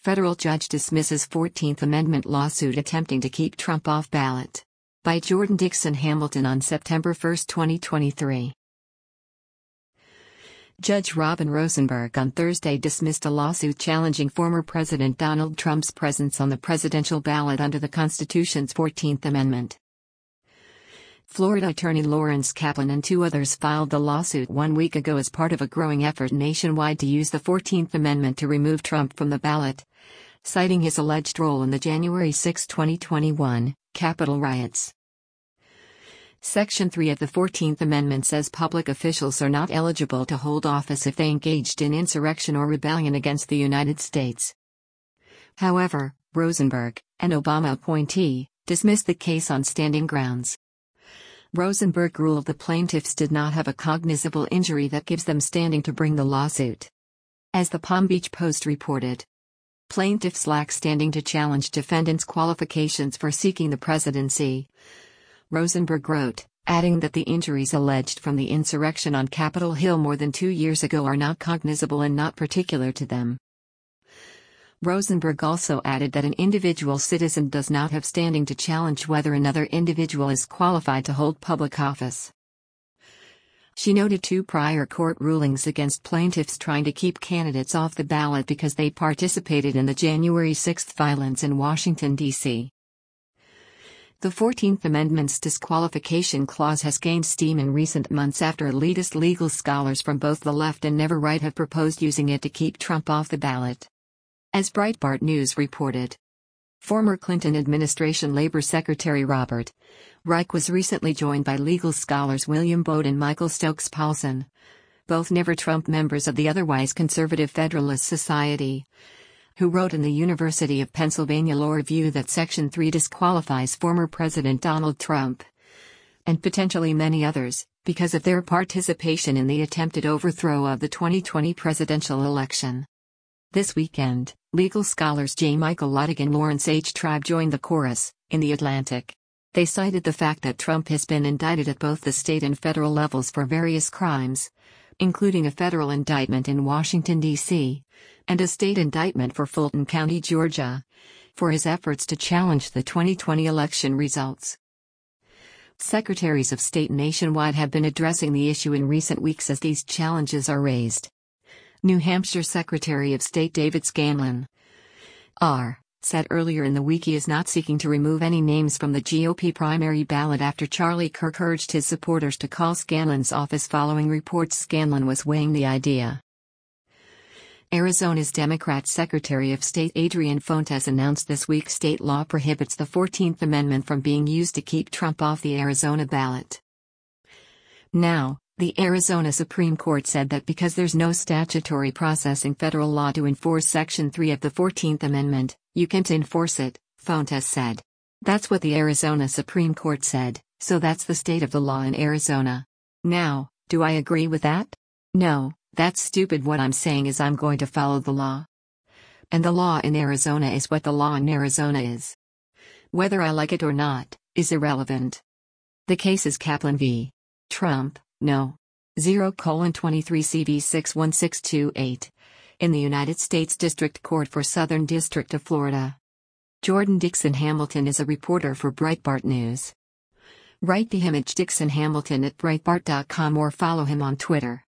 Federal judge dismisses 14th Amendment lawsuit attempting to keep Trump off ballot. By Jordan Dixon Hamilton on September 1, 2023. Judge Robin Rosenberg on Thursday dismissed a lawsuit challenging former President Donald Trump's presence on the presidential ballot under the Constitution's 14th Amendment. Florida Attorney Lawrence Kaplan and two others filed the lawsuit 1 week ago as part of a growing effort nationwide to use the 14th Amendment to remove Trump from the ballot, citing his alleged role in the January 6, 2021, Capitol riots. Section 3 of the 14th Amendment says public officials are not eligible to hold office if they engaged in insurrection or rebellion against the United States. However, Rosenberg, an Obama appointee, dismissed the case on standing grounds. Rosenberg ruled the plaintiffs did not have a cognizable injury that gives them standing to bring the lawsuit. As the Palm Beach Post reported, plaintiffs lack standing to challenge defendants' qualifications for seeking the presidency. Rosenberg wrote, adding that the injuries alleged from the insurrection on Capitol Hill more than 2 years ago are not cognizable and not particular to them. Rosenberg also added that an individual citizen does not have standing to challenge whether another individual is qualified to hold public office. She noted 2 prior court rulings against plaintiffs trying to keep candidates off the ballot because they participated in the January 6 violence in Washington, D.C. The 14th Amendment's disqualification clause has gained steam in recent months after elitist legal scholars from both the left and never right have proposed using it to keep Trump off the ballot. As Breitbart News reported, former Clinton administration Labor Secretary Robert Reich was recently joined by legal scholars William Bode and Michael Stokes Paulson, both never-Trump members of the otherwise conservative Federalist Society, who wrote in the University of Pennsylvania Law Review that Section 3 disqualifies former President Donald Trump, and potentially many others, because of their participation in the attempted overthrow of the 2020 presidential election. This weekend, legal scholars J. Michael Luttig and Lawrence H. Tribe joined the chorus, in The Atlantic. They cited the fact that Trump has been indicted at both the state and federal levels for various crimes, including a federal indictment in Washington, D.C., and a state indictment for Fulton County, Georgia, for his efforts to challenge the 2020 election results. Secretaries of state nationwide have been addressing the issue in recent weeks as these challenges are raised. New Hampshire Secretary of State David Scanlon said earlier in the week he is not seeking to remove any names from the GOP primary ballot after Charlie Kirk urged his supporters to call Scanlon's office following reports Scanlon was weighing the idea. Arizona's Democrat Secretary of State Adrian Fontes announced this week state law prohibits the 14th Amendment from being used to keep Trump off the Arizona ballot. Now, the Arizona Supreme Court said that because there's no statutory process in federal law to enforce Section 3 of the 14th Amendment, you can't enforce it, Fontes said. That's what the Arizona Supreme Court said, so that's the state of the law in Arizona. Now, do I agree with that? No, that's stupid. What I'm saying is I'm going to follow the law. And the law in Arizona is what the law in Arizona is. Whether I like it or not, is irrelevant. The case is Kaplan v. Trump, No. 0:23 CV 61628. In the United States District Court for Southern District of Florida. Jordan Dixon Hamilton is a reporter for Breitbart News. Write the image Dixon Hamilton at Breitbart.com or follow him on Twitter.